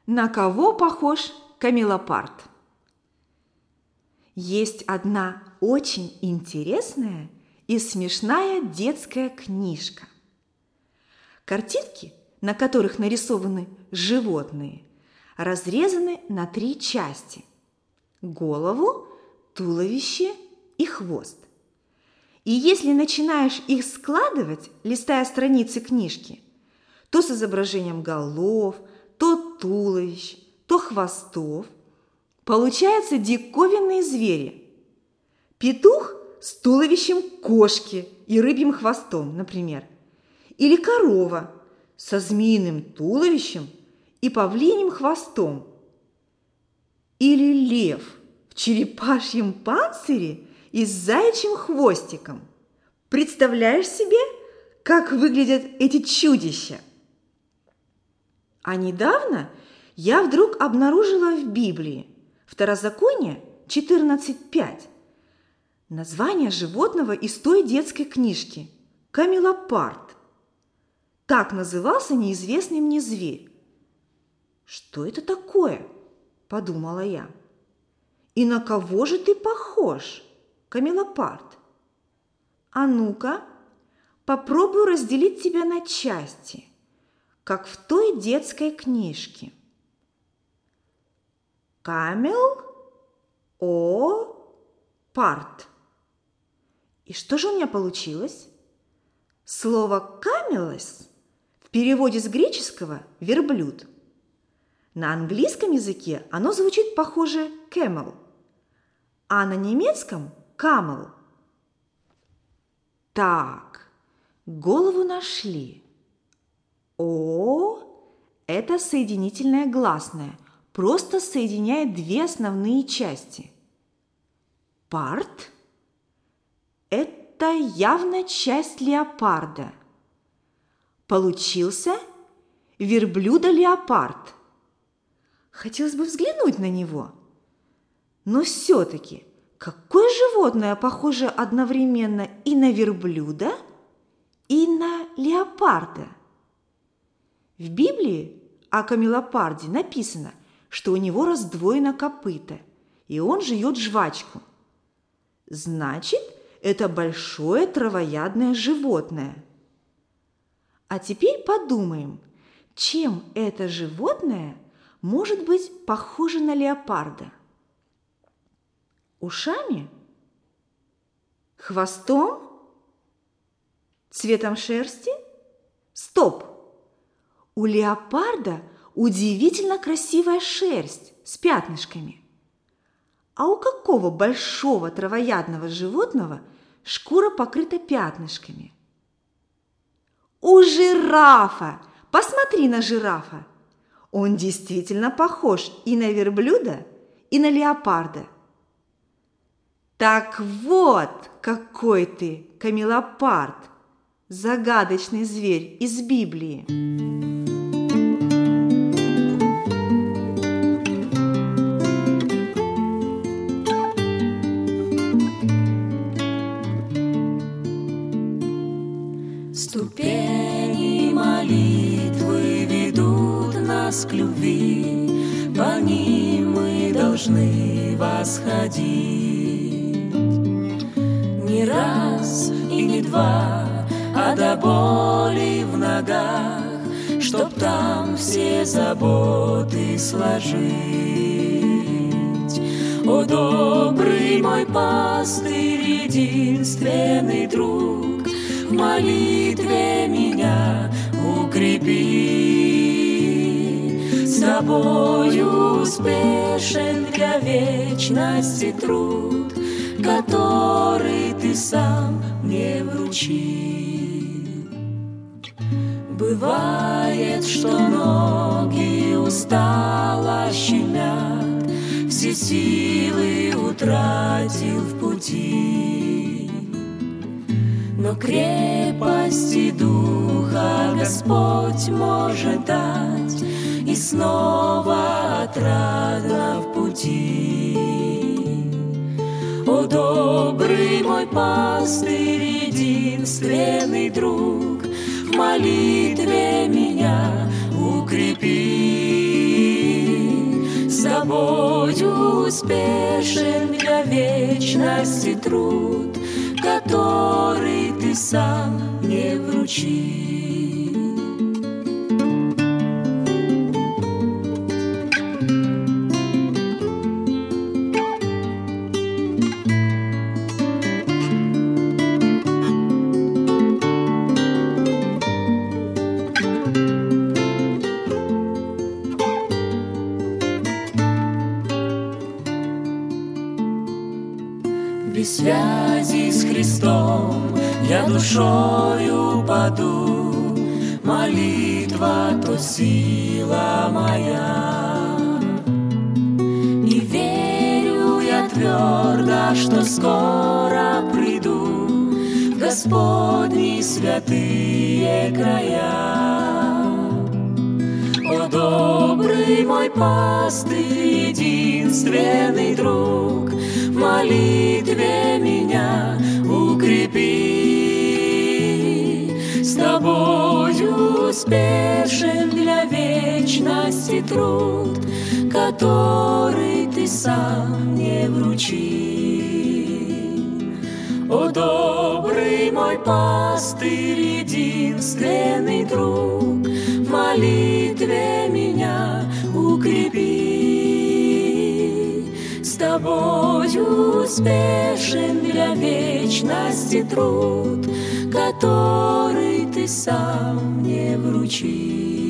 На кого похож камелопард? Есть одна очень интересная и смешная детская книжка. Картинки, на которых нарисованы животные, разрезаны на 3 части – голову, туловище и хвост. И если начинаешь их складывать, листая страницы книжки, то с изображением голов, то туловищ, то хвостов, получаются диковинные звери. Петух с туловищем кошки и рыбьим хвостом, например. Или корова со змеиным туловищем и павлиним хвостом. Или лев в черепашьем панцире и с заячьим хвостиком. Представляешь себе, как выглядят эти чудища? А недавно я вдруг обнаружила в Библии, Второзаконие 14:5, название животного из той детской книжки – камелопард. Так назывался неизвестный мне зверь. «Что это такое?» – подумала я. «И на кого же ты похож, камелопард? А ну-ка, попробую разделить тебя на части, как в той детской книжке. Камел, пард. И что же у меня получилось? Слово «камелос» в переводе с греческого «верблюд». На английском языке оно звучит похоже «camel», а на немецком «camel». Так, голову нашли. Это соединительное гласное, просто соединяет 2 основные части. Пард – это явно часть леопарда. Получился верблюдо-леопард. Хотелось бы взглянуть на него. Но все-таки, какое животное похоже одновременно и на верблюда, и на леопарда? В Библии о камелопарде написано, что у него раздвоено копыто, и он жует жвачку. Значит, это большое травоядное животное. А теперь подумаем, чем это животное может быть похоже на леопарда? Ушами? Хвостом? Цветом шерсти? Стоп! У леопарда удивительно красивая шерсть с пятнышками. А у какого большого травоядного животного шкура покрыта пятнышками? У жирафа! Посмотри на жирафа! Он действительно похож и на верблюда, и на леопарда. Так вот, какой ты камелопард, загадочный зверь из Библии. Ступени молитвы ведут нас к любви, по ним мы должны восходить. Не раз и не два, а до боли в ногах, чтоб там все заботы сложить. О, добрый мой пастырь, единственный друг, в молитве меня укрепи. С тобою успешен для вечности труд, который ты сам мне вручил. Бывает, что ноги устало щемят, все силы утратил в пути. Но крепости духа Господь может дать, и снова отрадно в пути. О, добрый мой пастырь, единственный друг, в молитве меня укрепи. тобою успешен для вечности труд, который ты сам не вручил. Без связи с Христом я душою паду, молитва то сила моя. И верю я твердо, что скоро приду в Господни святые края. О, добрый мой пастырь, единственный друг, в молитве меня укрепи. С тобою успешен для вечности труд, который ты сам не вручил. О, добрый мой пастырь, единственный друг, в молитве меня укрепи. С тобою успешен для вечности труд, который ты сам не вручил.